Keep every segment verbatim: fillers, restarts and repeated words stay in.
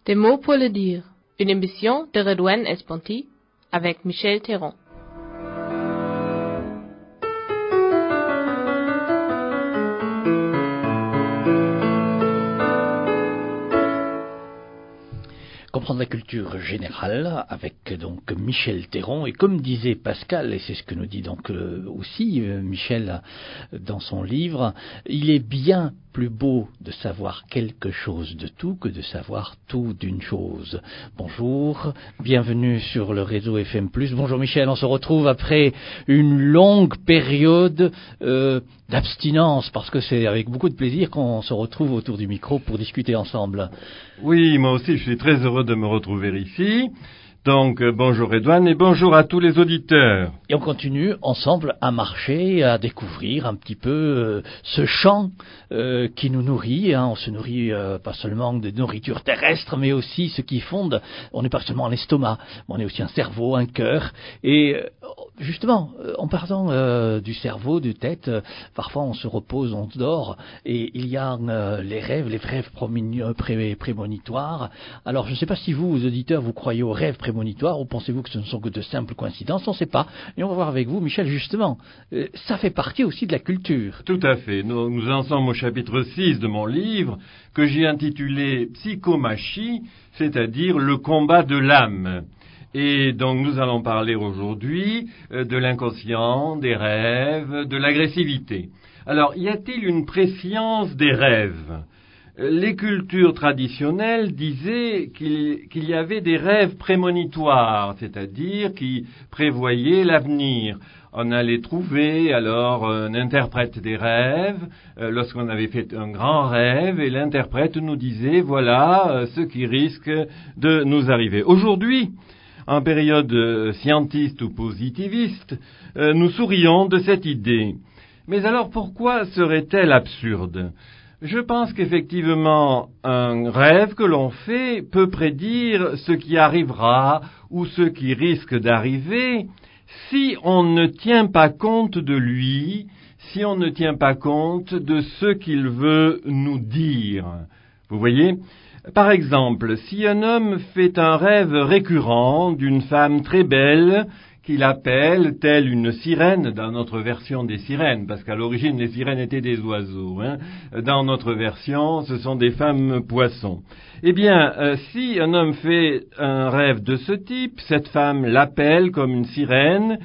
Des mots pour le dire, une émission de Redouane Esponti avec Michel Théron. Comprendre la culture générale avec donc Michel Théron, et comme disait Pascal, et c'est ce que nous dit donc euh, aussi euh, Michel euh, dans son livre, il est bien plus beau de savoir quelque chose de tout que de savoir tout d'une chose. Bonjour, bienvenue sur le réseau F M plus. Bonjour Michel, on se retrouve après une longue période euh, d'abstinence, parce que c'est avec beaucoup de plaisir qu'on se retrouve autour du micro pour discuter ensemble. Oui, moi aussi je suis très heureux de me retrouver ici. Donc euh, bonjour Redouane et bonjour à tous les auditeurs. Et on continue ensemble à marcher, à découvrir un petit peu euh, ce champ euh, qui nous nourrit. Hein. On se nourrit euh, pas seulement de nourriture terrestre, mais aussi ce qui fonde. On n'est pas seulement un estomac, mais on est aussi un cerveau, un cœur. Et euh, justement, en partant euh, du cerveau, du tête, euh, parfois on se repose, on dort, et il y a euh, les rêves, les rêves promini- pré- prémonitoires. Alors je ne sais pas si vous, auditeurs, vous croyez aux rêves prémonitoires, ou pensez-vous que ce ne sont que de simples coïncidences? On ne sait pas. Et on va voir avec vous, Michel, justement, euh, ça fait partie aussi de la culture. Tout à fait. Nous, nous en sommes au chapitre six de mon livre, que j'ai intitulé Psychomachie, c'est-à-dire le combat de l'âme. Et donc nous allons parler aujourd'hui euh, de l'inconscient, des rêves, de l'agressivité. Alors, y a-t-il une préscience des rêves ? Les cultures traditionnelles disaient qu'il, qu'il y avait des rêves prémonitoires, c'est-à-dire qui prévoyaient l'avenir. On allait trouver alors un interprète des rêves euh, lorsqu'on avait fait un grand rêve, et l'interprète nous disait voilà euh, ce qui risque de nous arriver. Aujourd'hui, en période euh, scientiste ou positiviste, euh, nous sourions de cette idée. Mais alors pourquoi serait-elle absurde ? Je pense qu'effectivement, un rêve que l'on fait peut prédire ce qui arrivera ou ce qui risque d'arriver si on ne tient pas compte de lui, si on ne tient pas compte de ce qu'il veut nous dire. Vous voyez ? Par exemple, si un homme fait un rêve récurrent d'une femme très belle, qu'il appelle telle une sirène, dans notre version des sirènes, parce qu'à l'origine les sirènes étaient des oiseaux, hein. Dans notre version ce sont des femmes poissons. Eh bien, euh, si un homme fait un rêve de ce type, cette femme l'appelle comme une sirène,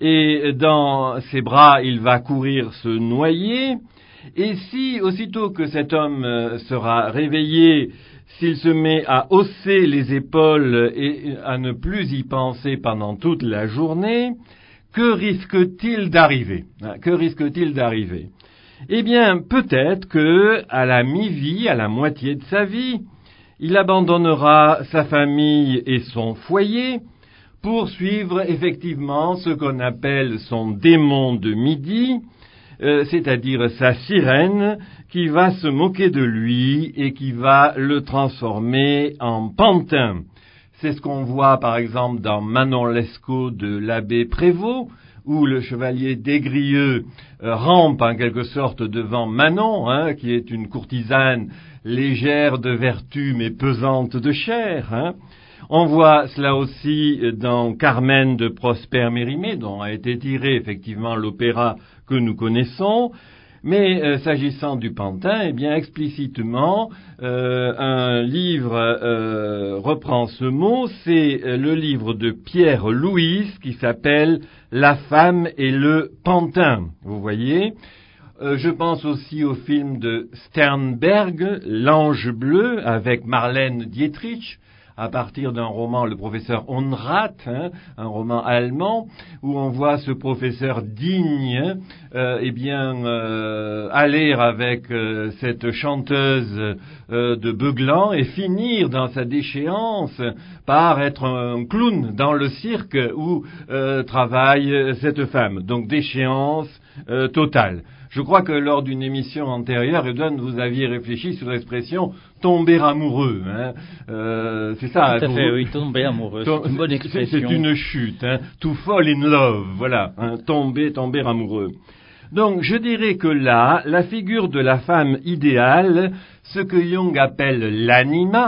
et dans ses bras il va courir se noyer, et si aussitôt que cet homme euh, sera réveillé, s'il se met à hausser les épaules et à ne plus y penser pendant toute la journée, que risque-t-il d'arriver ? Que risque-t-il d'arriver ? Eh bien, peut-être que, à la mi-vie, à la moitié de sa vie, il abandonnera sa famille et son foyer pour suivre effectivement ce qu'on appelle son démon de midi, euh, c'est-à-dire sa sirène, qui va se moquer de lui et qui va le transformer en pantin. C'est ce qu'on voit par exemple dans Manon Lescaut de l'abbé Prévost, où le chevalier Desgrieux euh, rampe en quelque sorte devant Manon, hein, qui est une courtisane légère de vertu mais pesante de chair. Hein. On voit cela aussi dans Carmen de Prosper Mérimée, dont a été tiré effectivement l'opéra que nous connaissons. Mais euh, s'agissant du pantin, eh bien explicitement, euh, un livre euh, reprend ce mot, c'est euh, le livre de Pierre Louys qui s'appelle « La femme et le pantin ». Vous voyez ? euh, Je pense aussi au film de Sternberg, « L'ange bleu » avec Marlène Dietrich, à partir d'un roman, le professeur Honrath, hein, un roman allemand, où on voit ce professeur digne, euh, eh bien, euh, aller avec euh, cette chanteuse euh, de Beuglan et finir dans sa déchéance par être un clown dans le cirque où euh, travaille cette femme. Donc déchéance euh, totale. Je crois que lors d'une émission antérieure, Redouane, vous aviez réfléchi sur l'expression « tomber amoureux hein. ». Euh, c'est ça. Tout à vous, fait, oui, tomber amoureux, c'est une bonne expression. C'est, c'est une chute, hein, « to fall in love », voilà, hein, tomber, tomber amoureux. Donc, je dirais que là, la figure de la femme idéale, ce que Jung appelle l'anima,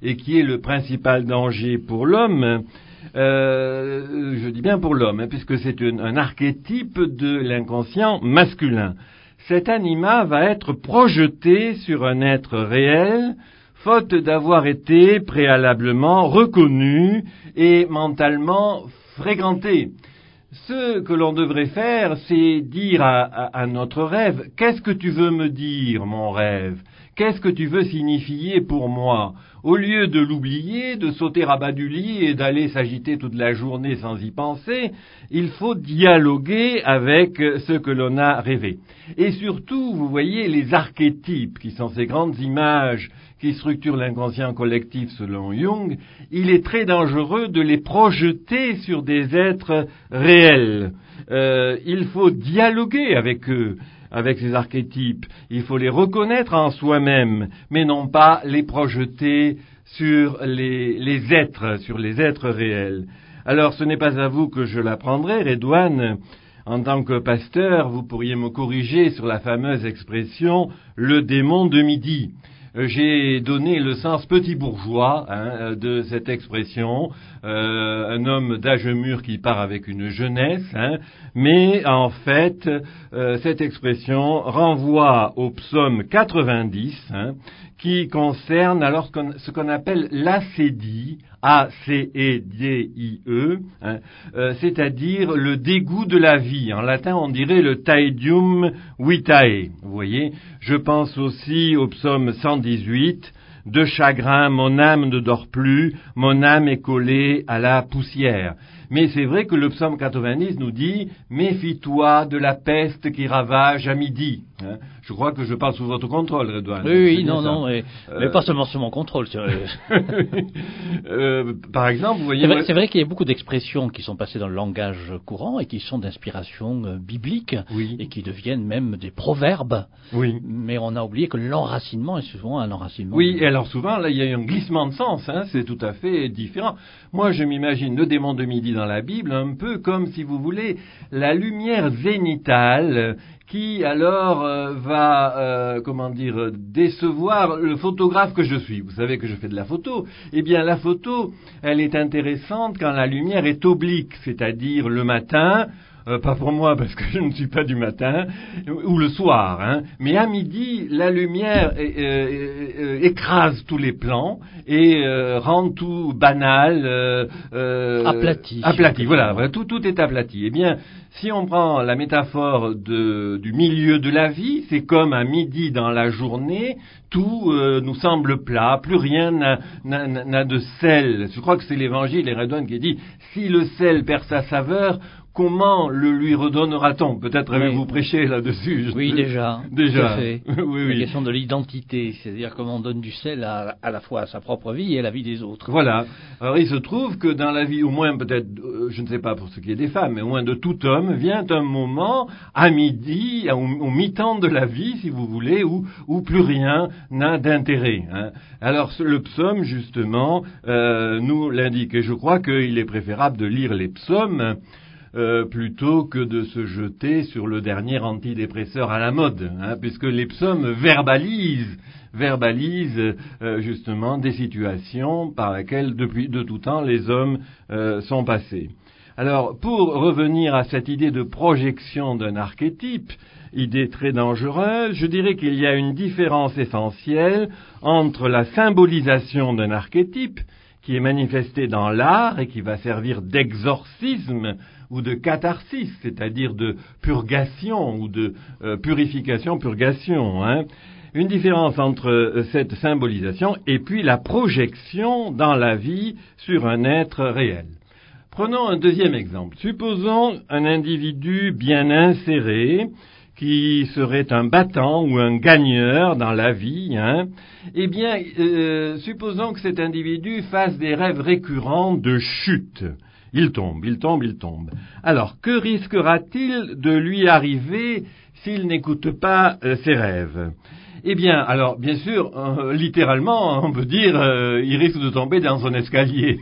et qui est le principal danger pour l'homme, euh, je dis bien pour l'homme, hein, puisque c'est un, un archétype de l'inconscient masculin. Cet anima va être projeté sur un être réel, faute d'avoir été préalablement reconnu et mentalement fréquenté. Ce que l'on devrait faire, c'est dire à, à, à notre rêve, « Qu'est-ce que tu veux me dire, mon rêve ? Qu'est-ce que tu veux signifier pour moi ?» Au lieu de l'oublier, de sauter à bas du lit et d'aller s'agiter toute la journée sans y penser, il faut dialoguer avec ce que l'on a rêvé. Et surtout, vous voyez, les archétypes, qui sont ces grandes images qui structurent l'inconscient collectif selon Jung, il est très dangereux de les projeter sur des êtres réels. Euh, il faut dialoguer avec eux, avec ces archétypes. Il faut les reconnaître en soi-même, mais non pas les projeter sur les, les êtres, sur les êtres réels. Alors, ce n'est pas à vous que je l'apprendrai, Redouane. En tant que pasteur, vous pourriez me corriger sur la fameuse expression « le démon de midi ». J'ai donné le sens petit bourgeois hein, de cette expression, euh, un homme d'âge mûr qui part avec une jeunesse, hein, mais en fait, euh, cette expression renvoie au psaume quatre-vingt-dix, hein, qui concerne alors ce qu'on appelle l'acédie, A C E D I E, hein, euh, c'est-à-dire le dégoût de la vie. En latin, on dirait le taedium vitae. Vous voyez, je pense aussi au psaume cent dix-huit, « De chagrin, mon âme ne dort plus, mon âme est collée à la poussière ». Mais c'est vrai que le psaume quatre-vingt-dix nous dit « Méfie-toi de la peste qui ravage à midi hein ». Je crois que je parle sous votre contrôle, Redouane. Oui, oui, non, ça. non, mais, euh... mais pas seulement sous mon contrôle. C'est vrai. euh, par exemple, vous voyez... C'est vrai, c'est vrai qu'il y a beaucoup d'expressions qui sont passées dans le langage courant et qui sont d'inspiration euh, biblique oui. et qui deviennent même des proverbes. Oui. Mais on a oublié que l'enracinement est souvent un enracinement. Oui, et alors souvent, là, il y a un glissement de sens, hein, c'est tout à fait différent. Moi, je m'imagine le démon de midi dans la Bible un peu comme, si vous voulez, la lumière zénitale qui alors euh, va, euh, comment dire, décevoir le photographe que je suis. Vous savez que je fais de la photo. Eh bien, la photo, elle est intéressante quand la lumière est oblique, c'est-à-dire le matin. Euh, pas pour moi parce que je ne suis pas du matin ou le soir, hein. Mais à midi, la lumière euh, euh, écrase tous les plans et euh, rend tout banal, euh, euh, aplati. Aplati, voilà, voilà, tout tout est aplati. Eh bien, si on prend la métaphore de, du milieu de la vie, c'est comme à midi dans la journée, tout euh, nous semble plat, plus rien n'a, n'a, n'a de sel. Je crois que c'est l'Évangile, Redouane, qui dit si le sel perd sa saveur, comment le lui redonnera-t-on? Peut-être oui. avez-vous prêché là-dessus. Oui, déjà. Déjà. Tout à fait. oui, oui. La question de l'identité, c'est-à-dire comment on donne du sel à, à la fois à sa propre vie et à la vie des autres. Voilà. Alors il se trouve que dans la vie, au moins peut-être, euh, je ne sais pas pour ce qui est des femmes, mais au moins de tout homme, vient un moment, à midi, au, au mi-temps de la vie, si vous voulez, où, où plus rien n'a d'intérêt. Hein. Alors le psaume, justement, euh, nous l'indique. Et je crois qu'il est préférable de lire les psaumes Euh, plutôt que de se jeter sur le dernier antidépresseur à la mode, hein, puisque les psaumes verbalisent, verbalisent euh, justement des situations par lesquelles depuis de tout temps les hommes euh, sont passés. Alors, pour revenir à cette idée de projection d'un archétype, idée très dangereuse, je dirais qu'il y a une différence essentielle entre la symbolisation d'un archétype, qui est manifestée dans l'art et qui va servir d'exorcisme ou de catharsis, c'est-à-dire de purgation ou de euh, purification-purgation. Hein. Une différence entre euh, cette symbolisation et puis la projection dans la vie sur un être réel. Prenons un deuxième exemple. Supposons un individu bien inséré qui serait un battant ou un gagneur dans la vie, hein, eh bien, euh, supposons que cet individu fasse des rêves récurrents de chute. Il tombe, il tombe, il tombe. Alors, que risquera-t-il de lui arriver s'il n'écoute pas euh, ses rêves ? Eh bien, alors, bien sûr, euh, littéralement, on peut dire, euh, il risque de tomber dans son escalier.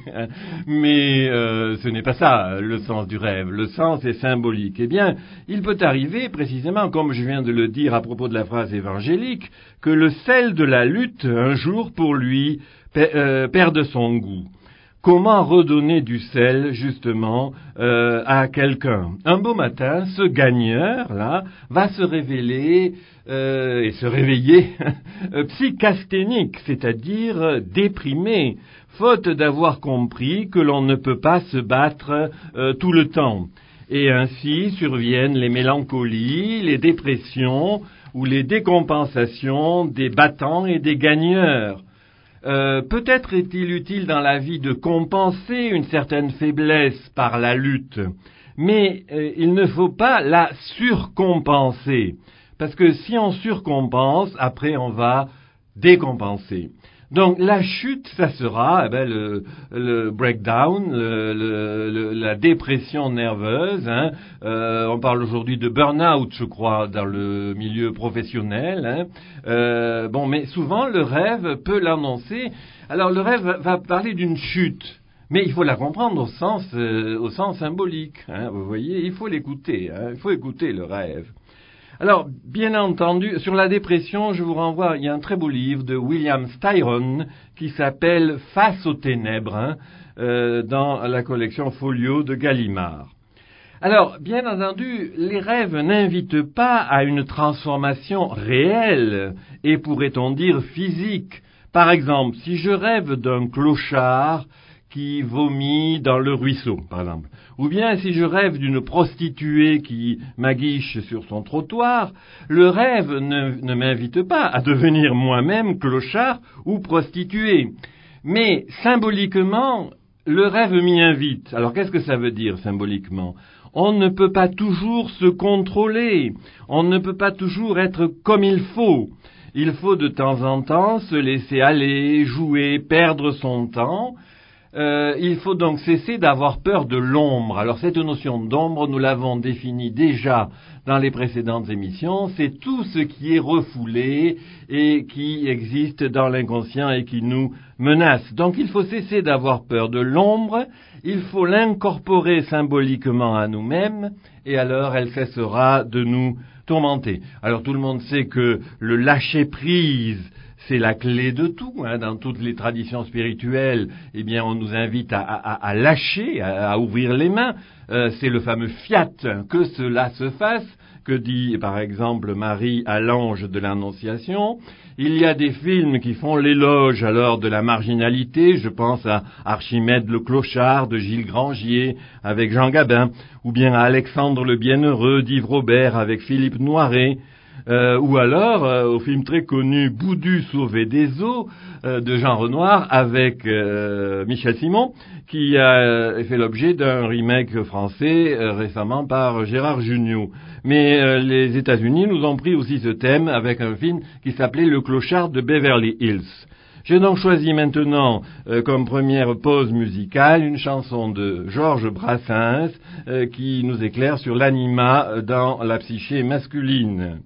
Mais euh, ce n'est pas ça, le sens du rêve. Le sens est symbolique. Eh bien, il peut arriver, précisément, comme je viens de le dire à propos de la phrase évangélique, que le sel de la lutte, un jour, pour lui, per- euh, perde son goût. Comment redonner du sel, justement, euh, à quelqu'un? Un beau matin, ce gagneur-là va se révéler euh, et se réveiller psychasthénique, c'est-à-dire déprimé, faute d'avoir compris que l'on ne peut pas se battre euh, tout le temps. Et ainsi surviennent les mélancolies, les dépressions ou les décompensations des battants et des gagneurs. Euh, peut-être est-il utile dans la vie de compenser une certaine faiblesse par la lutte, mais euh, il ne faut pas la surcompenser, parce que si on surcompense, après on va décompenser. Donc la chute, ça sera eh ben, le, le breakdown, le, le, le, la dépression nerveuse. Hein. Euh, on parle aujourd'hui de burn-out, je crois, dans le milieu professionnel. Hein. Euh, bon, mais souvent le rêve peut l'annoncer. Alors le rêve va parler d'une chute, mais il faut la comprendre au sens, euh, au sens symbolique. Hein. Vous voyez, il faut l'écouter. Hein. Il faut écouter le rêve. Alors, bien entendu, sur la dépression, je vous renvoie, il y a un très beau livre de William Styron qui s'appelle « Face aux ténèbres hein, » euh, dans la collection Folio de Gallimard. Alors, bien entendu, les rêves n'invitent pas à une transformation réelle et pourrait-on dire physique. Par exemple, si je rêve d'un clochard qui vomit dans le ruisseau, par exemple. Ou bien si je rêve d'une prostituée qui m'aguiche sur son trottoir, le rêve ne, ne m'invite pas à devenir moi-même clochard ou prostituée. Mais symboliquement, le rêve m'y invite. Alors qu'est-ce que ça veut dire symboliquement ? On ne peut pas toujours se contrôler, on ne peut pas toujours être comme il faut. Il faut de temps en temps se laisser aller, jouer, perdre son temps. Euh, il faut donc cesser d'avoir peur de l'ombre. Alors cette notion d'ombre, nous l'avons définie déjà dans les précédentes émissions, c'est tout ce qui est refoulé et qui existe dans l'inconscient et qui nous menace. Donc il faut cesser d'avoir peur de l'ombre, il faut l'incorporer symboliquement à nous-mêmes et alors elle cessera de nous tourmenter. Alors tout le monde sait que le lâcher-prise, c'est la clé de tout. Hein. Dans toutes les traditions spirituelles, eh bien, on nous invite à, à, à lâcher, à, à ouvrir les mains. Euh, c'est le fameux fiat, que cela se fasse, que dit par exemple Marie à l'ange de l'Annonciation. Il y a des films qui font l'éloge alors de la marginalité. Je pense à Archimède le clochard de Gilles Grangier avec Jean Gabin, ou bien à Alexandre le Bienheureux d'Yves Robert avec Philippe Noiret. Euh, ou alors euh, au film très connu Boudu sauvé des eaux euh, de Jean Renoir avec euh, Michel Simon qui a euh, fait l'objet d'un remake français euh, récemment par Gérard Jugnot. Mais euh, les États-Unis nous ont pris aussi ce thème avec un film qui s'appelait Le clochard de Beverly Hills. J'ai donc choisi maintenant euh, comme première pause musicale une chanson de Georges Brassens euh, qui nous éclaire sur l'anima dans la psyché masculine.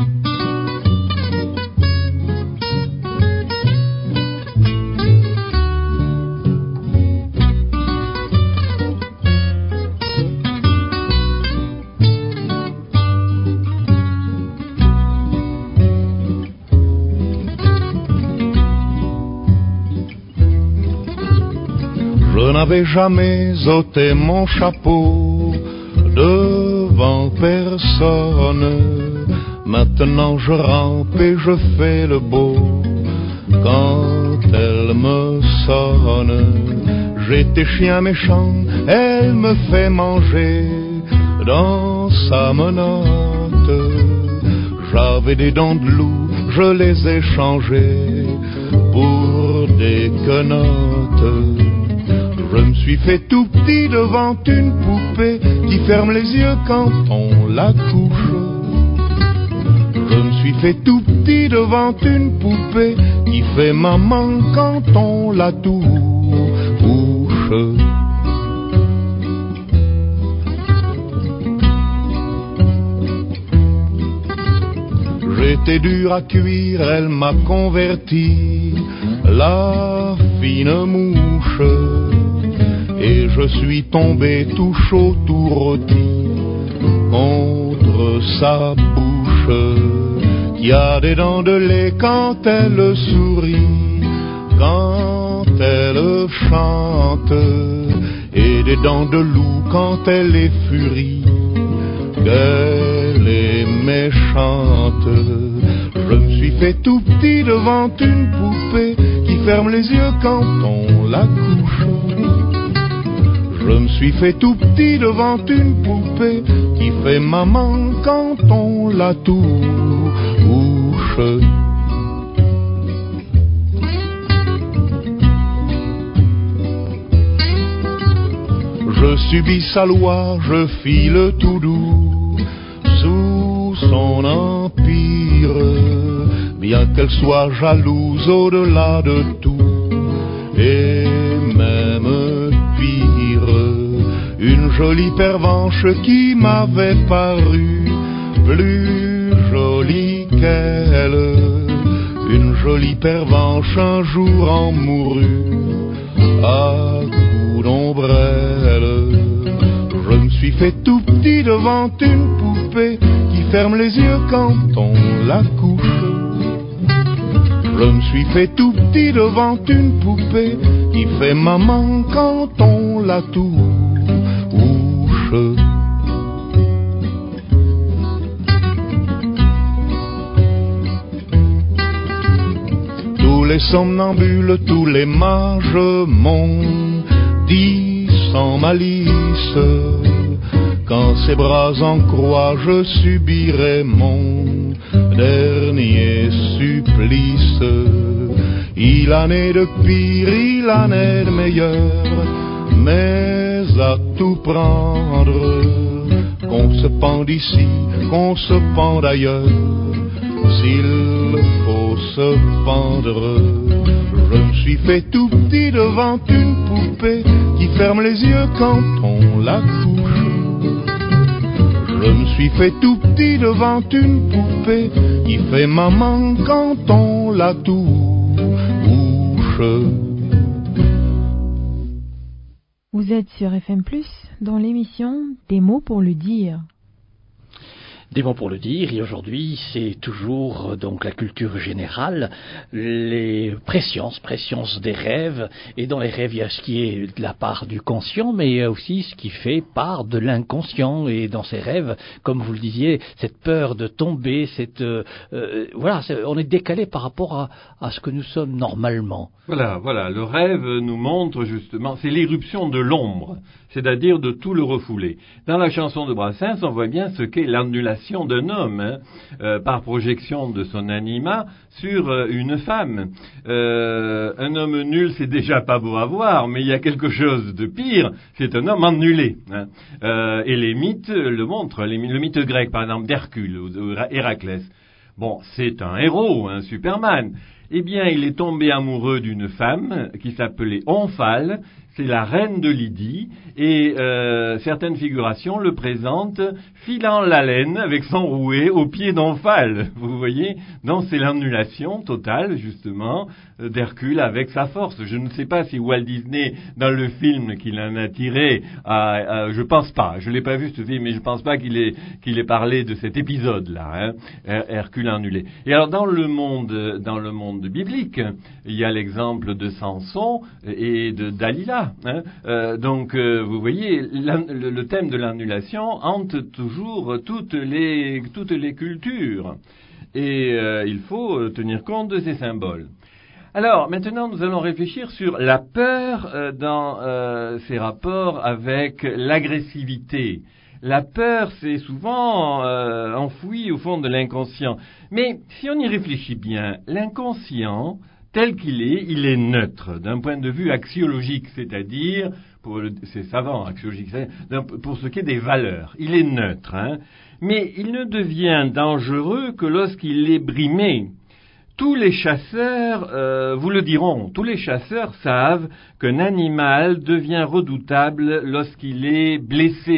Je n'avais jamais ôté mon chapeau devant personne. Maintenant je rampe et je fais le beau quand elle me sonne. J'étais chien méchant, elle me fait manger dans sa menotte. J'avais des dents de loup, je les ai changées pour des quenottes. Je me suis fait tout petit devant une poupée qui ferme les yeux quand on la couche. Je me suis fait tout petit devant une poupée qui fait maman quand on la touche. était dure à cuire, elle m'a converti, la fine mouche, et je suis tombé tout chaud, tout rôti, contre sa bouche, qui a des dents de lait quand elle sourit, quand elle chante, et des dents de loup quand elle est furie, qu'elle est méchante. Je me suis fait tout petit devant une poupée qui ferme les yeux quand on la couche. Je me suis fait tout petit devant une poupée qui fait maman quand on la touche. Je subis sa loi, je file tout doux sous son empire, bien qu'elle soit jalouse au-delà de tout, et même pire, une jolie pervenche qui m'avait paru plus jolie qu'elle, une jolie pervenche un jour en mourut à coups d'ombrelle. Je me suis fait tout petit devant une poupée qui ferme les yeux quand on la couche. Je me suis fait tout petit devant une poupée qui fait maman quand on la touche. Tous les somnambules, tous les mages m'ont dit sans malice, quand ses bras en croix je subirai mon dernier supplice. Il en est de pire, il en est de meilleur, mais à tout prendre, qu'on se pende ici, qu'on se pende ailleurs, s'il faut se pendre. Je me suis fait tout petit devant une poupée qui ferme les yeux quand on la couche. Je me suis fait tout petit devant une poupée qui fait maman quand on la touche. Vous êtes sur F M plus, dans l'émission Des mots pour le dire. Des mots pour le dire, et aujourd'hui c'est toujours donc la culture générale, les présciences, présciences des rêves, et dans les rêves il y a ce qui est de la part du conscient, mais il y a aussi ce qui fait part de l'inconscient, et dans ces rêves, comme vous le disiez, cette peur de tomber, cette euh, euh, voilà, c'est, on est décalé par rapport à, à ce que nous sommes normalement. Voilà, voilà, le rêve nous montre justement, c'est l'éruption de l'ombre, c'est-à-dire de tout le refoulé. Dans la chanson de Brassens, on voit bien ce qu'est l'annulation d'un homme, hein, euh, par projection de son anima sur euh, une femme. Euh, un homme nul, c'est déjà pas beau à voir, mais il y a quelque chose de pire, c'est un homme annulé. Hein. Euh, et les mythes le montrent, les, le mythe grec, par exemple, d'Hercule ou d'Héraclès. Bon, c'est un héros, un Superman. Eh bien, il est tombé amoureux d'une femme qui s'appelait Omphale, c'est la reine de Lydie, et euh, certaines figurations le présentent filant la laine avec son rouet au pied d'Omphale. Vous voyez, donc c'est l'annulation totale, justement, d'Hercule avec sa force. Je ne sais pas si Walt Disney, dans le film qu'il en a tiré, a, a, je pense pas, je l'ai pas vu ce film, mais je pense pas qu'il ait, qu'il ait parlé de cet épisode-là, hein, Hercule annulé. Et alors, dans le monde, dans le monde biblique, il y a l'exemple de Samson et de Dalila. Hein. Euh, donc, euh, vous voyez, le, le thème de l'annulation hante toujours toutes les, toutes les cultures. Et euh, il faut tenir compte de ces symboles. Alors, maintenant, nous allons réfléchir sur la peur euh, dans euh, ses rapports avec l'agressivité. La peur, c'est souvent euh, enfoui au fond de l'inconscient. Mais si on y réfléchit bien, l'inconscient, tel qu'il est, il est neutre d'un point de vue axiologique, c'est-à-dire, pour le, c'est savant axiologique, c'est, pour ce qui est des valeurs. Il est neutre, hein, mais il ne devient dangereux que lorsqu'il est brimé. Tous les chasseurs euh, vous le diront, tous les chasseurs savent qu'un animal devient redoutable lorsqu'il est blessé.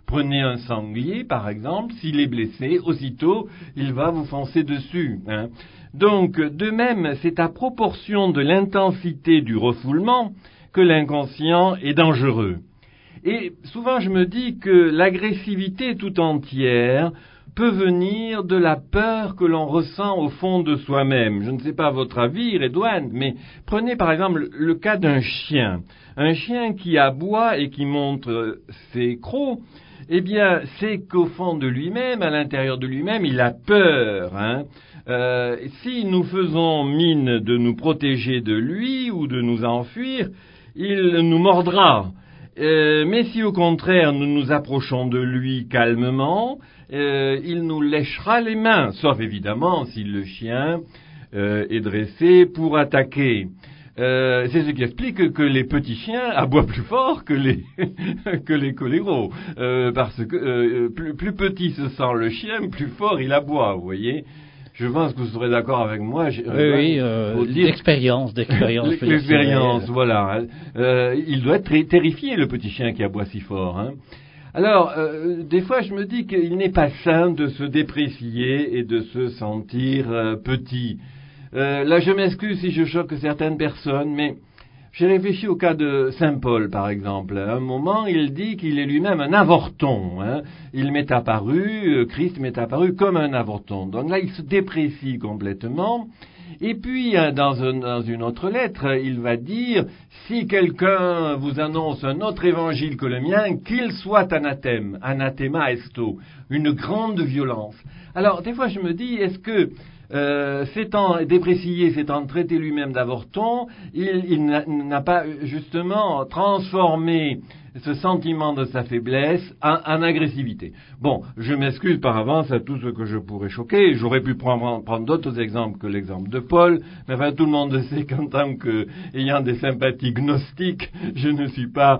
Prenez un sanglier, par exemple, s'il est blessé, aussitôt, il va vous foncer dessus. Hein. Donc, de même, c'est à proportion de l'intensité du refoulement que l'inconscient est dangereux. Et souvent, je me dis que l'agressivité tout entière peut venir de la peur que l'on ressent au fond de soi-même. Je ne sais pas votre avis, Redouane, mais prenez par exemple le cas d'un chien. Un chien qui aboie et qui montre ses crocs, eh bien, c'est qu'au fond de lui-même, à l'intérieur de lui-même, il a peur. Hein. Euh, si nous faisons mine de nous protéger de lui ou de nous enfuir, il nous mordra. Euh, mais si au contraire nous nous approchons de lui calmement, euh, il nous léchera les mains, sauf évidemment si le chien euh, est dressé pour attaquer. Euh, c'est ce qui explique que les petits chiens aboient plus fort que les que les coléros, euh, parce que euh, plus, plus petit se sent le chien, plus fort il aboie, vous voyez. Je pense que vous serez d'accord avec moi. Je, oui, oui, euh, dire... d'expérience, d'expérience. L'expérience, voilà. Euh, il doit être terrifié, le petit chien qui aboie si fort. Hein. Alors, euh, des fois, je me dis qu'il n'est pas sain de se déprécier et de se sentir euh, petit. Euh, là, je m'excuse si je choque certaines personnes, mais j'ai réfléchi au cas de Saint Paul, par exemple. À un moment, il dit qu'il est lui-même un avorton. Hein. Il m'est apparu, Christ m'est apparu comme un avorton. Donc là, il se déprécie complètement. Et puis, dans, un, dans une autre lettre, il va dire, si quelqu'un vous annonce un autre évangile que le mien, qu'il soit anathème, anathema esto, une grande violence. Alors, des fois, je me dis, est-ce que Euh, s'étant déprécié, s'étant traité lui-même d'avorton, il, il n'a, n'a pas justement transformé ce sentiment de sa faiblesse en, en agressivité. Bon, je m'excuse par avance à tout ce que je pourrais choquer. J'aurais pu prendre, prendre d'autres exemples que l'exemple de Paul, mais enfin tout le monde sait qu'en tant qu'ayant des sympathies gnostiques, je ne suis pas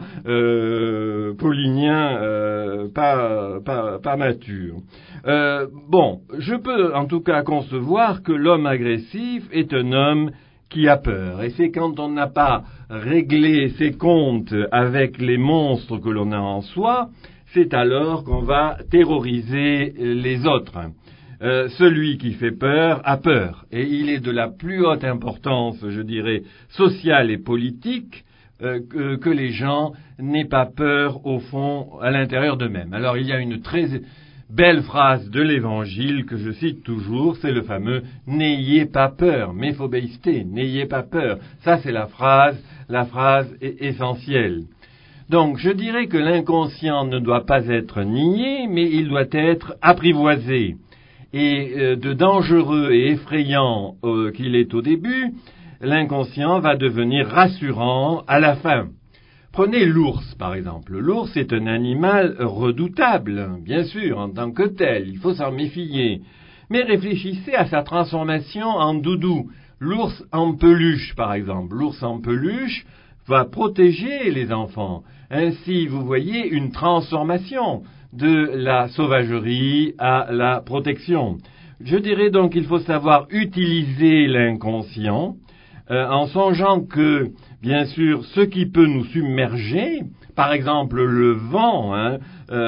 euh, paulinien, euh, pas, pas, pas mature. Euh, bon, je peux en tout cas concevoir que l'homme agressif est un homme qui a peur. Et c'est quand on n'a pas réglé ses comptes avec les monstres que l'on a en soi, c'est alors qu'on va terroriser les autres. Euh, celui qui fait peur a peur. Et il est de la plus haute importance, je dirais, sociale et politique, euh, que, que les gens n'aient pas peur, au fond, à l'intérieur d'eux-mêmes. Alors, il y a une très belle phrase de l'Évangile que je cite toujours, c'est le fameux « N'ayez pas peur », méphobéisté, n'ayez pas peur. Ça, c'est la phrase, la phrase essentielle. Donc, je dirais que l'inconscient ne doit pas être nié, mais il doit être apprivoisé. Et euh, de dangereux et effrayant euh, qu'il est au début, l'inconscient va devenir rassurant à la fin. Prenez l'ours, par exemple. L'ours est un animal redoutable, bien sûr, en tant que tel, il faut s'en méfier. Mais réfléchissez à sa transformation en doudou. L'ours en peluche, par exemple. L'ours en peluche va protéger les enfants. Ainsi, vous voyez une transformation de la sauvagerie à la protection. Je dirais donc qu'il faut savoir utiliser l'inconscient, euh, en songeant que, bien sûr, ce qui peut nous submerger, par exemple le vent, hein,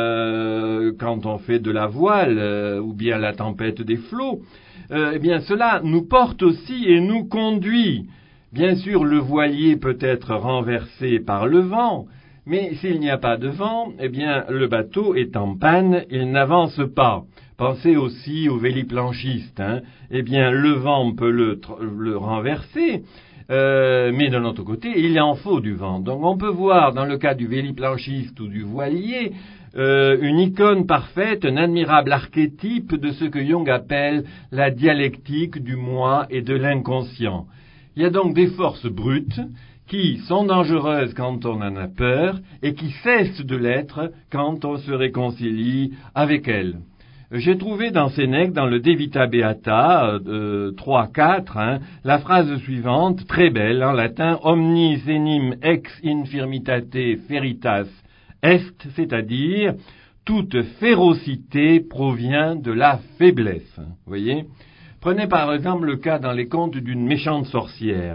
euh, quand on fait de la voile, euh, ou bien la tempête des flots, euh, eh bien cela nous porte aussi et nous conduit. Bien sûr, le voilier peut être renversé par le vent, mais s'il n'y a pas de vent, eh bien le bateau est en panne, il n'avance pas. Pensez aussi aux véliplanchistes, hein. Eh bien, le vent peut le, le renverser, euh, mais de l'autre côté, il en faut du vent. Donc, on peut voir, dans le cas du véliplanchiste ou du voilier, euh, une icône parfaite, un admirable archétype de ce que Jung appelle la dialectique du moi et de l'inconscient. Il y a donc des forces brutes qui sont dangereuses quand on en a peur et qui cessent de l'être quand on se réconcilie avec elles. J'ai trouvé dans Sénèque, dans le De Vita Beata euh, trois quatre, hein, la phrase suivante, très belle en latin, « Omnis enim ex infirmitate feritas est », c'est-à-dire « toute férocité provient de la faiblesse ». Vous voyez ? Prenez par exemple le cas dans les contes d'une méchante sorcière.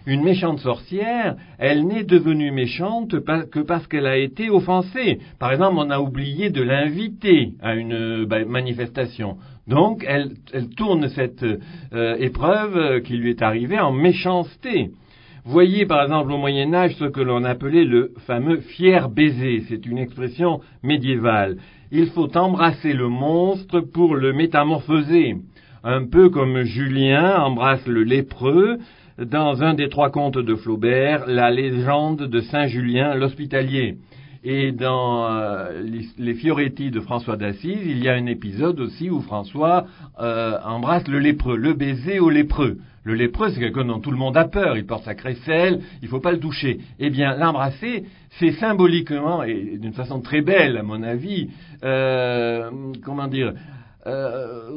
Une méchante sorcière, elle n'est devenue méchante que parce qu'elle a été offensée. Par exemple, on a oublié de l'inviter à une bah, manifestation. Donc, elle, elle tourne cette euh, épreuve qui lui est arrivée en méchanceté. Voyez par exemple au Moyen-Âge ce que l'on appelait le fameux fier baiser. C'est une expression médiévale. Il faut embrasser le monstre pour le métamorphoser. Un peu comme Julien embrasse le lépreux dans un des trois contes de Flaubert, la légende de Saint Julien l'Hospitalier. Et dans euh, les Fioretti de François d'Assise, il y a un épisode aussi où François euh, embrasse le lépreux, le baiser au lépreux. Le lépreux, c'est quelqu'un dont tout le monde a peur, il porte sa crécelle, il ne faut pas le toucher. Eh bien, l'embrasser, c'est symboliquement, et d'une façon très belle à mon avis, euh, comment dire, euh,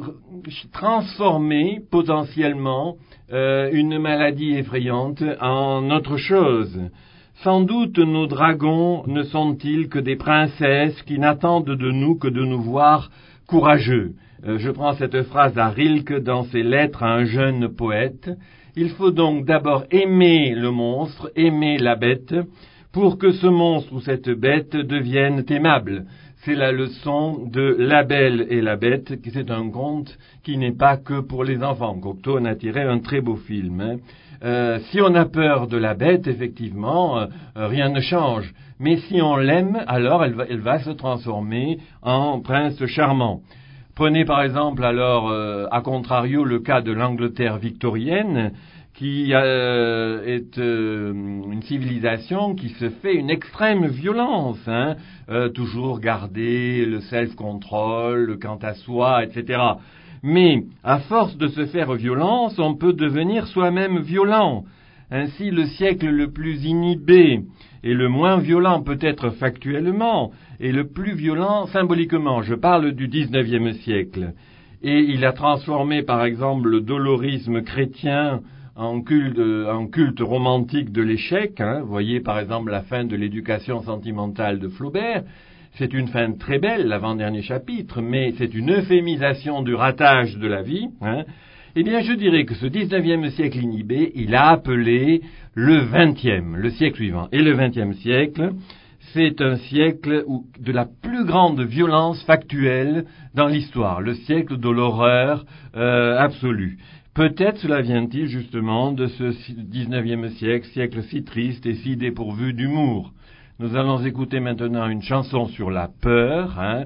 transformer potentiellement euh, une maladie effrayante en autre chose. Sans doute nos dragons ne sont-ils que des princesses qui n'attendent de nous que de nous voir courageux. Euh, je prends cette phrase à Rilke dans ses lettres à un jeune poète. Il faut donc d'abord aimer le monstre, aimer la bête, pour que ce monstre ou cette bête devienne aimable. C'est la leçon de La Belle et la Bête, qui c'est un conte qui n'est pas que pour les enfants. Cocteau en a tiré un très beau film. Hein. Euh, si on a peur de la bête, effectivement, euh, rien ne change. Mais si on l'aime, alors elle va, elle va se transformer en prince charmant. Prenez par exemple alors, euh, à contrario, le cas de l'Angleterre victorienne, qui euh, est euh, une civilisation qui se fait une extrême violence, hein, euh, toujours garder le self-control, le quant à soi, et cetera. Mais à force de se faire violence, on peut devenir soi-même violent. Ainsi, le siècle le plus inhibé et le moins violent peut-être factuellement, et le plus violent symboliquement. Je parle du dix-neuvième siècle. Et il a transformé, par exemple, le dolorisme chrétien en culte, en culte romantique de l'échec. Hein. Vous voyez, par exemple, la fin de l'éducation sentimentale de Flaubert. C'est une fin très belle, l'avant-dernier chapitre, mais c'est une euphémisation du ratage de la vie. Hein. Eh bien, je dirais que ce dix-neuvième siècle inhibé, il a appelé le vingtième, le siècle suivant. Et le vingtième siècle, c'est un siècle où, de la plus grande violence factuelle dans l'histoire, le siècle de l'horreur euh, absolue. Peut-être cela vient-il justement de ce dix-neuvième siècle, siècle si triste et si dépourvu d'humour. Nous allons écouter maintenant une chanson sur la peur, hein,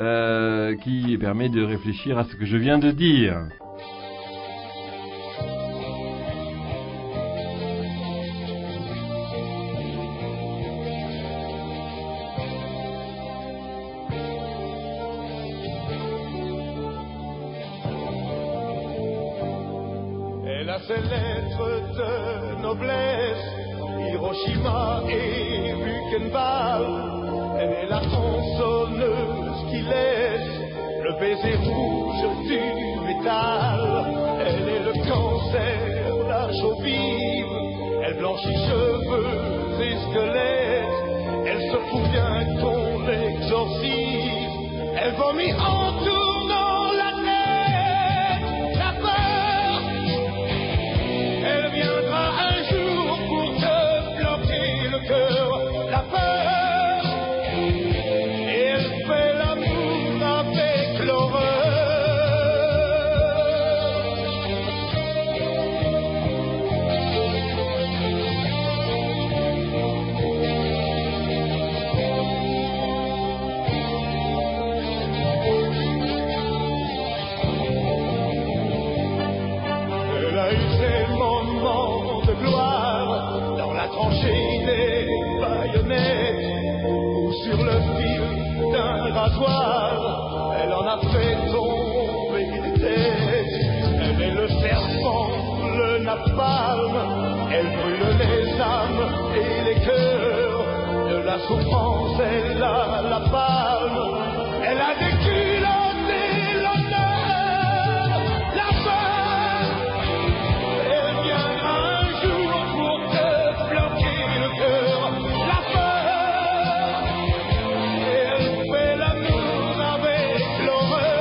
euh, qui permet de réfléchir à ce que je viens de dire. Elle a ses lettres de noblesse, Hiroshima et Buchenwald. Elle est la tronçonneuse qui laisse le baiser rouge du métal. Elle est le cancer, la chaux vive. Elle blanchit cheveux et squelettes. Elle se fout bien qu'on l'exorcise. Elle vomit en tournant la tête. La peur, elle viendra un jour pour te bloquer le cœur. La peur, et elle fait l'amour avec l'horreur. Elle a eu ses moments de gloire dans la tranchée des baïonnettes ou sur le fil d'un rasoir. Elle en a fait tomber des têtes. Elle est le serpent, le napalm. Elle brûle les âmes et les cœurs. De la souffrance, elle a la palme. Elle a des culottes et l'honneur. La peur, elle viendra un jour pour te bloquer le cœur. La peur, elle fait l'amour avec l'horreur.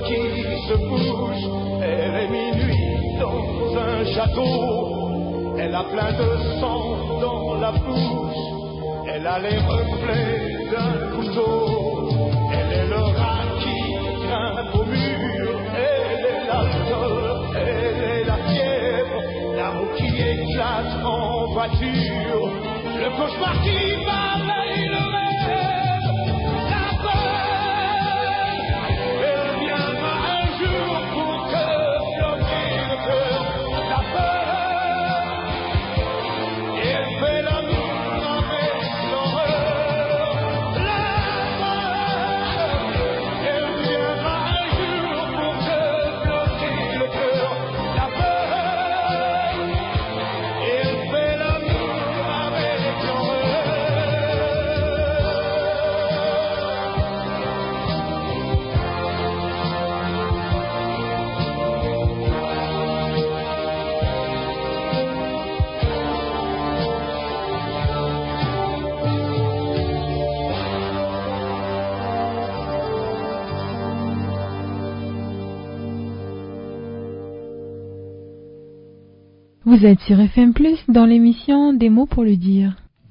qui se bouge. Elle est minuit dans un château. Elle a plein de sang dans la bouche. Elle a les reflets d'un couteau. Elle est le rat qui grimpe au mur. Elle est l'alcool, elle est la fièvre. La roue qui éclate en voiture. Le cauchemar qui balaye le rêve. La peur, elle viendra un jour pour te bloquer le cœur. La peur, et elle fait l'amour avec l'horreur. La peur, elle viendra un jour pour te bloquer le cœur. La peur, et elle fait l'amour avec l'horreur. Vous êtes sur F M plus, dans l'émission Des mots pour le dire.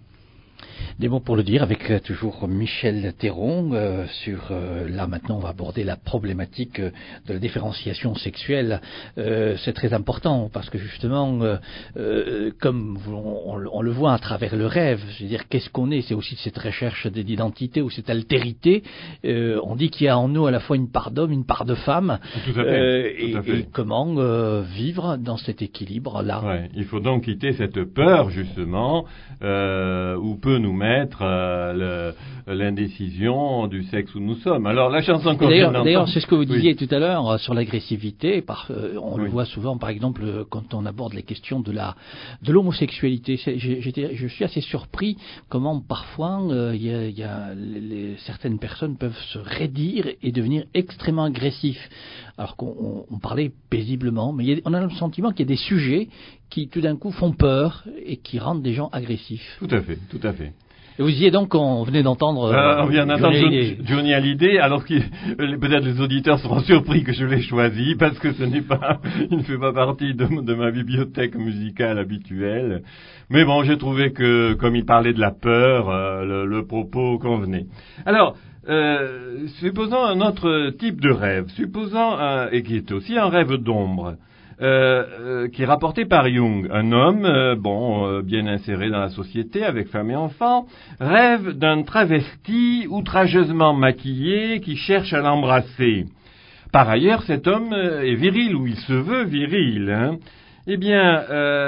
Des mots pour le dire avec euh, toujours Michel Théron euh, sur euh, là maintenant on va aborder la problématique euh, de la différenciation sexuelle. Euh, c'est très important parce que justement euh, euh, comme on, on, on le voit à travers le rêve, je veux dire qu'est-ce qu'on est, c'est aussi cette recherche d'identité ou cette altérité. Euh, on dit qu'il y a en nous à la fois une part d'homme, une part de femme. Tout à fait. Euh, Tout et, à fait. et comment euh, vivre dans cet équilibre là. Ouais, il faut donc quitter cette peur justement euh, où peut nous mettre euh, le, l'indécision du sexe où nous sommes. Alors la chanson qu'on vient D'ailleurs, d'entendre- d'ailleurs, c'est ce que vous disiez Oui. tout à l'heure euh, sur l'agressivité. Par, euh, on Oui. le voit souvent, par exemple, euh, quand on aborde les questions de la de l'homosexualité. C'est- j'ai- j'étais- je suis assez surpris comment parfois euh, il y a, il y a les, les- certaines personnes peuvent se raidir et devenir extrêmement agressifs. Alors qu'on on, on parlait paisiblement, mais il y a- on a le sentiment qu'il y a des sujets qui tout d'un coup font peur et qui rendent des gens agressifs. Tout à fait, tout à fait. Et vous disiez donc qu'on venait d'entendre. Euh, on vient d'entendre Johnny Johnny, Hallyday. Johnny Hallyday, alors que euh, peut-être les auditeurs seront surpris que je l'ai choisi parce que ce n'est pas, il ne fait pas partie de, de ma bibliothèque musicale habituelle. Mais bon, j'ai trouvé que, comme il parlait de la peur, euh, le, le propos convenait. Alors, euh, supposons un autre type de rêve, supposons un, et qui est aussi un rêve d'ombre. Euh, euh, qui est rapporté par Jung. Un homme, euh, bon, euh, bien inséré dans la société, avec femme et enfant, rêve d'un travesti outrageusement maquillé qui cherche à l'embrasser. Par ailleurs, cet homme euh, est viril, ou il se veut viril, hein. Eh bien,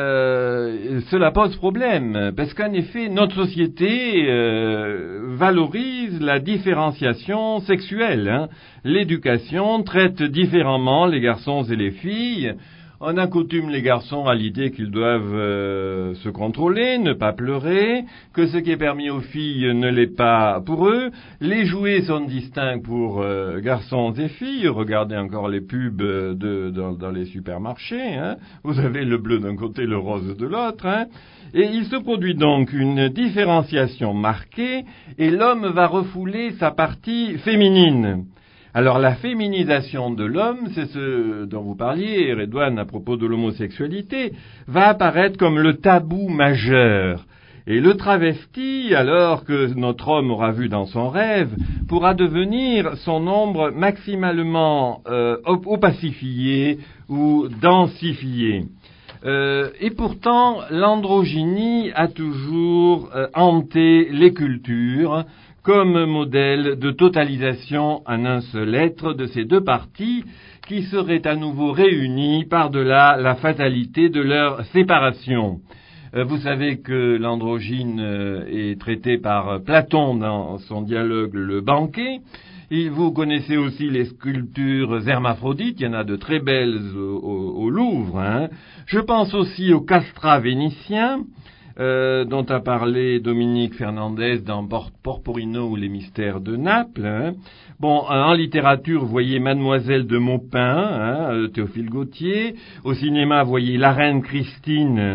euh, cela pose problème, parce qu'en effet, notre société euh, valorise la différenciation sexuelle, hein. L'éducation traite différemment les garçons et les filles. On accoutume les garçons à l'idée qu'ils doivent euh, se contrôler, ne pas pleurer, que ce qui est permis aux filles ne l'est pas pour eux. Les jouets sont distincts pour euh, garçons et filles. Regardez encore les pubs de, dans, dans les supermarchés, hein. Vous avez le bleu d'un côté, le rose de l'autre, hein. Et il se produit donc une différenciation marquée et l'homme va refouler sa partie féminine. Alors la féminisation de l'homme, c'est ce dont vous parliez, Redouane, à propos de l'homosexualité, va apparaître comme le tabou majeur. Et le travesti, alors que notre homme aura vu dans son rêve, pourra devenir son ombre maximalement euh, opacifié ou densifié. Euh, et pourtant, l'androgynie a toujours euh, hanté les cultures comme modèle de totalisation en un seul être de ces deux parties qui seraient à nouveau réunies par-delà la fatalité de leur séparation. Euh, vous savez que l'androgyne euh, est traité par Platon dans son dialogue Le Banquet. Et vous connaissez aussi les sculptures hermaphrodites, il y en a de très belles au, au, au Louvre, hein. Je pense aussi aux castrats vénitiens, Euh, dont a parlé Dominique Fernandez dans Porporino ou les mystères de Naples, hein. Bon, en littérature, vous voyez Mademoiselle de Maupin, hein, Théophile Gautier. Au cinéma, vous voyez La Reine Christine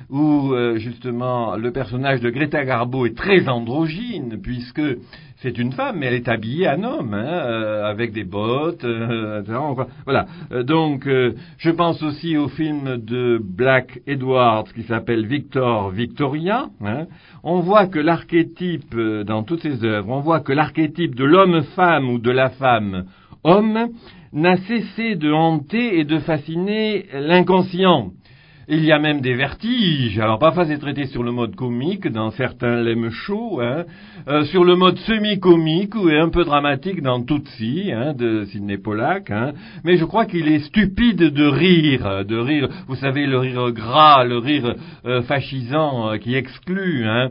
où euh, justement le personnage de Greta Garbo est très androgyne, puisque c'est une femme, mais elle est habillée en homme, hein, euh, avec des bottes, euh, voilà. Euh, donc, euh, je pense aussi au film de Black Edwards qui s'appelle Victor Victoria. Hein. On voit que l'archétype, euh, dans toutes ses œuvres, on voit que l'archétype de l'homme-femme ou de la femme-homme n'a cessé de hanter et de fasciner l'inconscient. Il y a même des vertiges. Alors parfois c'est traité sur le mode comique, dans certains l'aiment chaud, hein, euh, sur le mode semi-comique ou un peu dramatique dans Tootsie, hein, de Sidney Pollack. Hein. Mais je crois qu'il est stupide de rire, de rire. Vous savez, le rire gras, le rire euh, fascisant euh, qui exclut. Hein.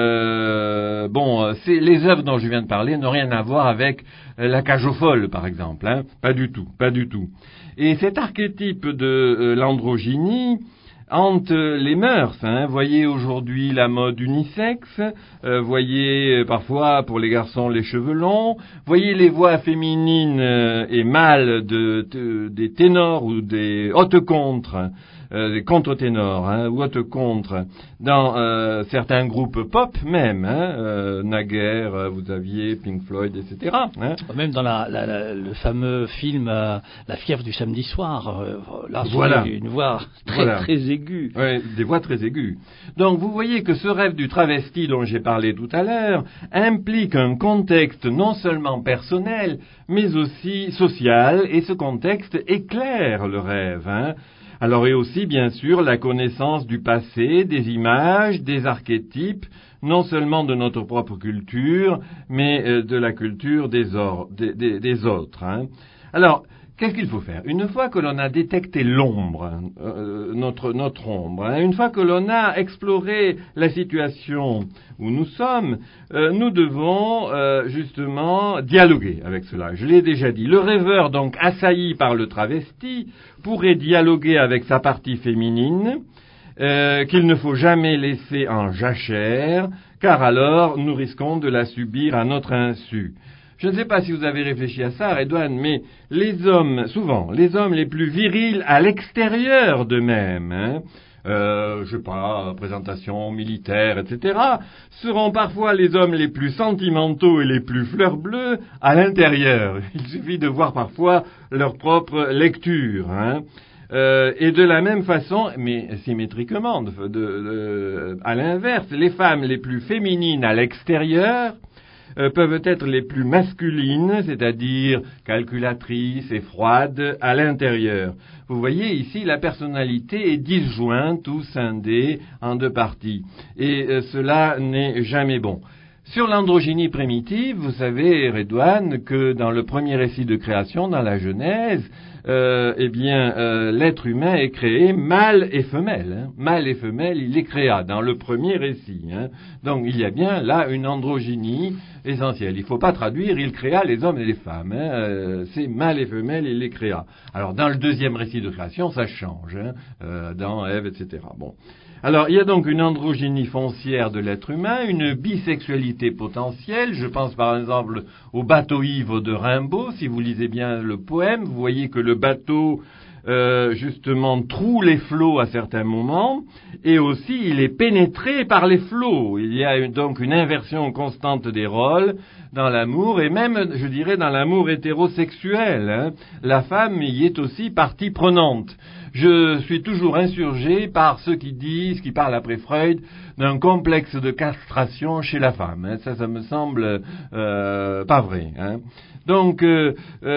Euh, bon, c'est les œuvres dont je viens de parler n'ont rien à voir avec euh, la cage aux folles, par exemple. Hein. Pas du tout, pas du tout. Et cet archétype de euh, l'androgynie hante les mœurs. Hein. Voyez aujourd'hui la mode unisexe, euh, voyez euh, parfois pour les garçons les cheveux longs, voyez les voix féminines euh, et mâles de, de, des ténors ou des hautes contres, euh, des contre-ténors, hein, ou hautes contres, dans euh, certains groupes pop même, hein, euh, naguère, euh, vous aviez Pink Floyd, et cetera. Hein. Même dans la, la, la, le fameux film euh, La fièvre du samedi soir, euh, là voilà. c'est une voix très voilà. très aiguë. Ouais, des voix très aiguës. Donc vous voyez que ce rêve du travesti dont j'ai parlé tout à l'heure implique un contexte non seulement personnel, mais aussi social, et ce contexte éclaire le rêve, hein. Alors et aussi bien sûr la connaissance du passé, des images, des archétypes, non seulement de notre propre culture, mais euh, de la culture des, or, des, des, des autres. Hein. Alors, qu'est-ce qu'il faut faire? Une fois que l'on a détecté l'ombre, euh, notre, notre ombre, hein, une fois que l'on a exploré la situation où nous sommes, euh, nous devons euh, justement dialoguer avec cela. Je l'ai déjà dit. Le rêveur, donc assailli par le travesti, pourrait dialoguer avec sa partie féminine, euh, qu'il ne faut jamais laisser en jachère, car alors nous risquons de la subir à notre insu. Je ne sais pas si vous avez réfléchi à ça, Redouane, mais les hommes, souvent, les hommes les plus virils à l'extérieur d'eux-mêmes, hein, euh, je sais pas, présentation militaire, et cetera, seront parfois les hommes les plus sentimentaux et les plus fleurs bleues à l'intérieur. Il suffit de voir parfois leur propre lecture, hein. Euh, et de la même façon, mais symétriquement, de, de, de, à l'inverse, les femmes les plus féminines à l'extérieur euh, peuvent être les plus masculines, c'est-à-dire calculatrices et froides à l'intérieur. Vous voyez ici, la personnalité est disjointe ou scindée en deux parties, et euh, cela n'est jamais bon. Sur l'androgynie primitive, vous savez, Redouane, que dans le premier récit de création, dans la Genèse, euh, eh bien, euh, l'être humain est créé mâle et femelle. Hein. Mâle et femelle, il les créa dans le premier récit. Hein. Donc, il y a bien là une androgynie essentielle. Il ne faut pas traduire, il créa les hommes et les femmes. Hein. Euh, c'est mâle et femelle, il les créa. Alors, dans le deuxième récit de création, ça change. Hein. Euh, dans Ève, et cetera. Bon. Alors, il y a donc une androgynie foncière de l'être humain, une bisexualité potentielle. Je pense par exemple au bateau ivre de Rimbaud. Si vous lisez bien le poème, vous voyez que le bateau, euh, justement, troue les flots à certains moments, et aussi il est pénétré par les flots. Il y a une, donc une inversion constante des rôles dans l'amour, et même, je dirais, dans l'amour hétérosexuel. Hein. La femme y est aussi partie prenante. Je suis toujours insurgé par ceux qui disent, qui parlent après Freud, d'un complexe de castration chez la femme. Hein. Ça, ça me semble euh, pas vrai. Hein. Donc, euh,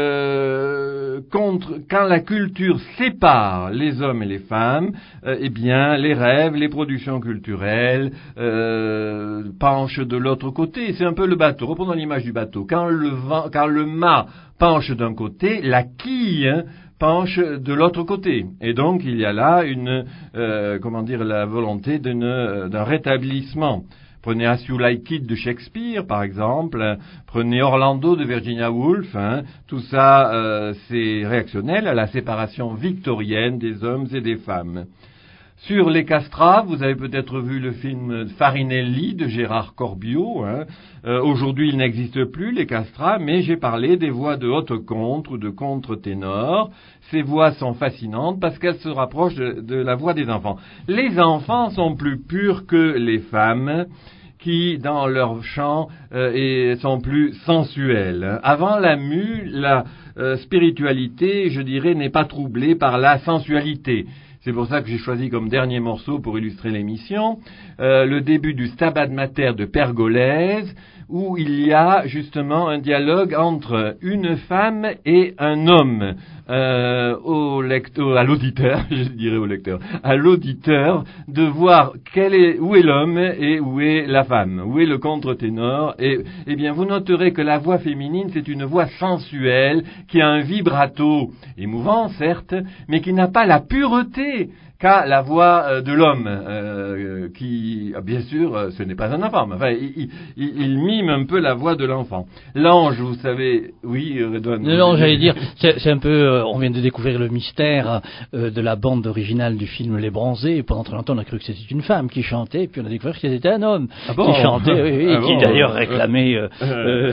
euh, contre, quand la culture sépare les hommes et les femmes, euh, eh bien, les rêves, les productions culturelles euh, penchent de l'autre côté. C'est un peu le bateau. Reprenons l'image du bateau. Quand le vent, quand le mât penche d'un côté, la quille hein, penche de l'autre côté. Et donc, il y a là une, euh, comment dire, la volonté d'une, d'un rétablissement. Prenez As You Like It de Shakespeare, par exemple. Hein. Prenez Orlando de Virginia Woolf. Hein. Tout ça, euh, c'est réactionnel à la séparation victorienne des hommes et des femmes. Sur les castrats, vous avez peut-être vu le film Farinelli de Gérard Corbiot. Hein. Euh, aujourd'hui, il n'existe plus, les castrats, mais j'ai parlé des voix de haute contre ou de contre-ténor. Ces voix sont fascinantes parce qu'elles se rapprochent de, de la voix des enfants. Les enfants sont plus purs que les femmes, qui, dans leur chant, euh, et sont plus sensuels. Avant la mue, la euh, spiritualité, je dirais, n'est pas troublée par la sensualité. C'est pour ça que j'ai choisi comme dernier morceau pour illustrer l'émission euh, le début du Stabat Mater de Pergolèse, où il y a justement un dialogue entre une femme et un homme. Euh, au lecteur, à l'auditeur, je dirais au lecteur, à l'auditeur de voir quel est, où est l'homme et où est la femme, où est le contre-ténor. Et, eh bien, vous noterez que la voix féminine, c'est une voix sensuelle qui a un vibrato émouvant, certes, mais qui n'a pas la pureté qu'a la voix de l'homme, euh, qui, bien sûr, ce n'est pas un enfant, mais enfin, il, il, il mime un peu la voix de l'enfant. L'ange, vous savez, oui, Redouane. Non, non, j'allais dire, c'est, c'est un peu, euh, on vient de découvrir le mystère euh, de la bande originale du film Les Bronzés, et pendant très longtemps on a cru que c'était une femme qui chantait, puis on a découvert que c'était un homme ah bon qui chantait, oui, oui, ah et qui bon d'ailleurs réclamait... Euh, euh,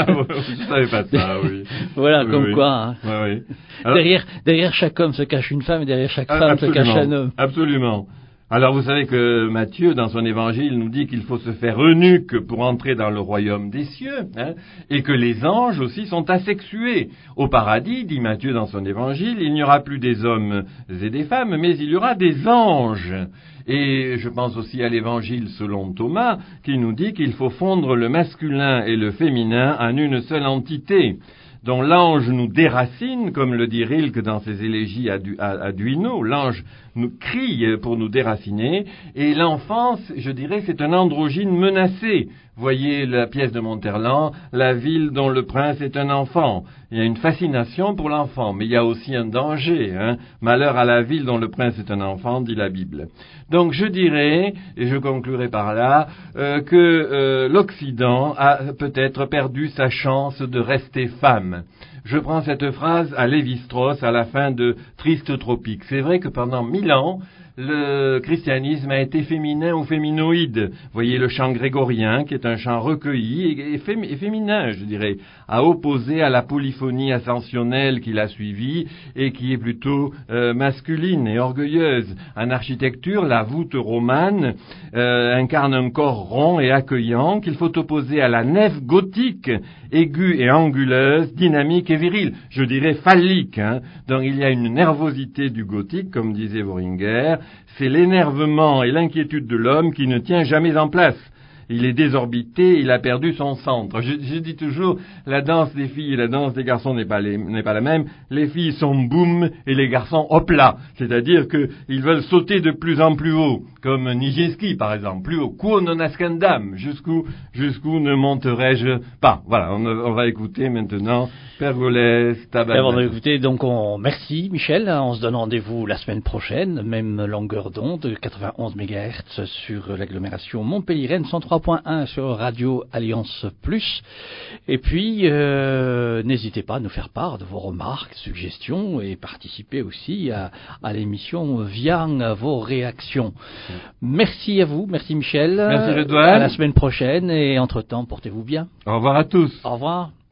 je savais pas ça, oui. Voilà, oui, comme oui. quoi, hein. Oui, oui. Alors, derrière, derrière chaque homme se cache une femme, et derrière chaque femme absolument, se cache un homme. Absolument. Alors vous savez que Matthieu, dans son évangile, nous dit qu'il faut se faire eunuque pour entrer dans le royaume des cieux, hein, et que les anges aussi sont asexués. Au paradis, dit Matthieu dans son évangile, il n'y aura plus des hommes et des femmes, mais il y aura des anges. Et je pense aussi à l'évangile selon Thomas, qui nous dit qu'il faut fondre le masculin et le féminin en une seule entité, dont l'ange nous déracine, comme le dit Rilke dans ses élégies à, du, à, à Duino. L'ange nous crie pour nous déraciner, et l'enfance, je dirais, c'est un androgyne menacé. Voyez la pièce de Monterland, la ville dont le prince est un enfant. Il y a une fascination pour l'enfant, mais il y a aussi un danger. Hein. Malheur à la ville dont le prince est un enfant, dit la Bible. Donc je dirais, et je conclurai par là, euh, que euh, l'Occident a peut-être perdu sa chance de rester femme. Je prends cette phrase à Lévi-Strauss à la fin de Triste Tropique. C'est vrai que pendant mille ans, le christianisme a été féminin ou féminoïde. Voyez le chant grégorien, qui est un chant recueilli et, et, fém, et féminin, je dirais, à opposer à la polyphonie ascensionnelle qui l'a suivi et qui est plutôt euh, masculine et orgueilleuse. En architecture, la voûte romane euh, incarne un corps rond et accueillant qu'il faut opposer à la nef gothique, aiguë et anguleuse, dynamique et virile. Je dirais phallique. Hein. Donc il y a une nervosité du gothique, comme disait Bohringer. C'est l'énervement et l'inquiétude de l'homme qui ne tient jamais en place. Il est désorbité, il a perdu son centre. Je, je dis toujours, la danse des filles et la danse des garçons n'est pas, les, n'est pas la même. Les filles sont boum et les garçons hop là. C'est-à-dire qu'ils veulent sauter de plus en plus haut, comme Nijinsky par exemple, plus haut. Quo non ascendam, jusqu'où, jusqu'où ne monterai-je pas. Voilà, on, on va écouter maintenant Pergolèse, Stabat. On va écouter, donc on, merci Michel, on se donne rendez-vous la semaine prochaine, même longueur d'onde, quatre-vingt-onze mégahertz sur l'agglomération Montpellier-Rennes, cent trois point un sur Radio Alliance Plus. Et puis, euh, n'hésitez pas à nous faire part de vos remarques, suggestions et participer aussi à, à l'émission via vos réactions. Merci à vous, merci Michel. Merci Redouane. À la semaine prochaine et entre-temps, portez-vous bien. Au revoir à tous. Au revoir.